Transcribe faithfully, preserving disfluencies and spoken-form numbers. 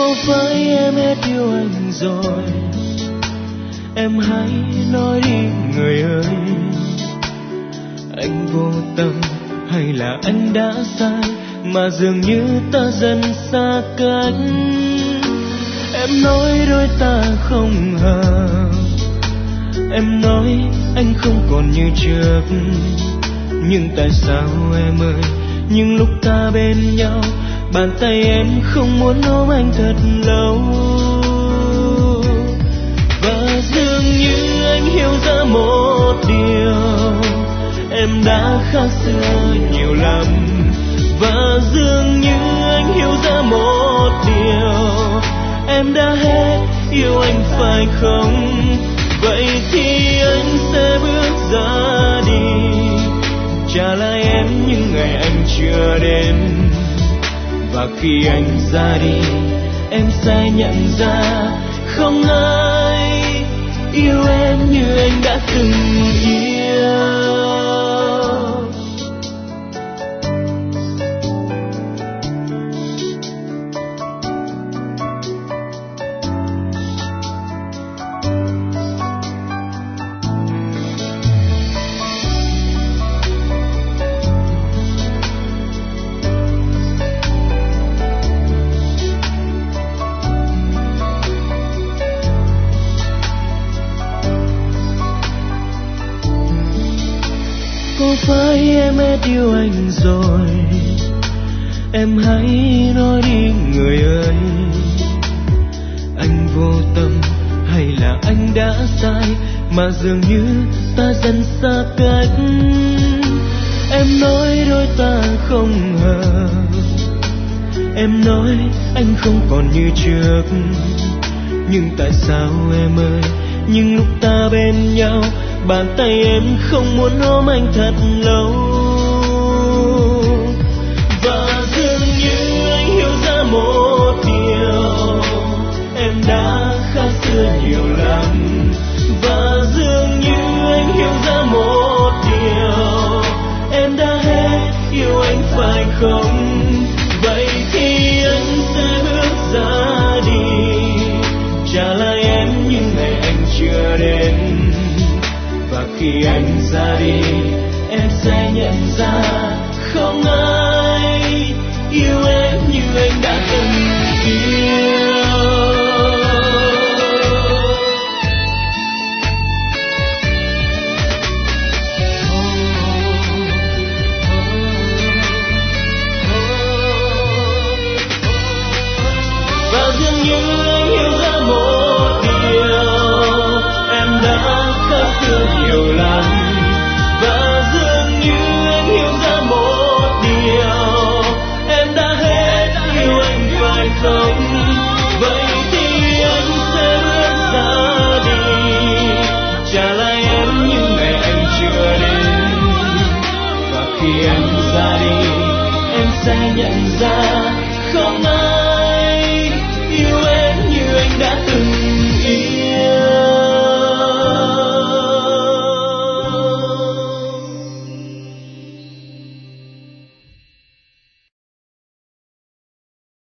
Có phải em hết yêu anh rồi? Em hãy nói đi người ơi. Anh vô tâm hay là anh đã sai mà dường như ta dần xa cách? Em nói đôi ta không hợp, em nói anh không còn như trước, nhưng tại sao em ơi, những lúc ta bên nhau bàn tay em không muốn ôm anh thật lâu. Và dường như anh hiểu ra một điều, em đã khác xưa nhiều lắm. Và dường như anh hiểu ra một điều, em đã hết yêu anh phải không? Vậy thì anh sẽ bước ra đi, trả lại em những ngày anh chưa đến. Và khi anh ra đi, em sẽ nhận ra không ai yêu em như anh đã từng yêu. Có phải em hết yêu anh rồi? Em hãy nói đi người ơi. Anh vô tâm hay là anh đã sai mà dường như ta dần xa cách? Em nói đôi ta không hợp, em nói anh không còn như trước, nhưng tại sao em ơi, những lúc ta bên nhau bàn tay em không muốn ôm anh thật lâu. Và dường như anh hiểu ra một điều, em đã khác xưa nhiều lắm. Và dường như anh hiểu ra một điều, em đã hết yêu anh phải không? Vậy thì anh sẽ bước ra đi, trả lại em những ngày anh chưa đến. Và khi anh ra đi, em sẽ nhận ra không ai yêu em như anh đã từng yêu. Và dường như anh hiểu ra một điều, em đã khác xưa nhiều lắm. Và dường như anh hiểu ra một điều, em đã hết yêu anh phải không? Vậy thì anh sẽ bước ra đi, trả lại em những ngày anh chưa đến. Và khi anh ra đi, em sẽ nhận ra không ai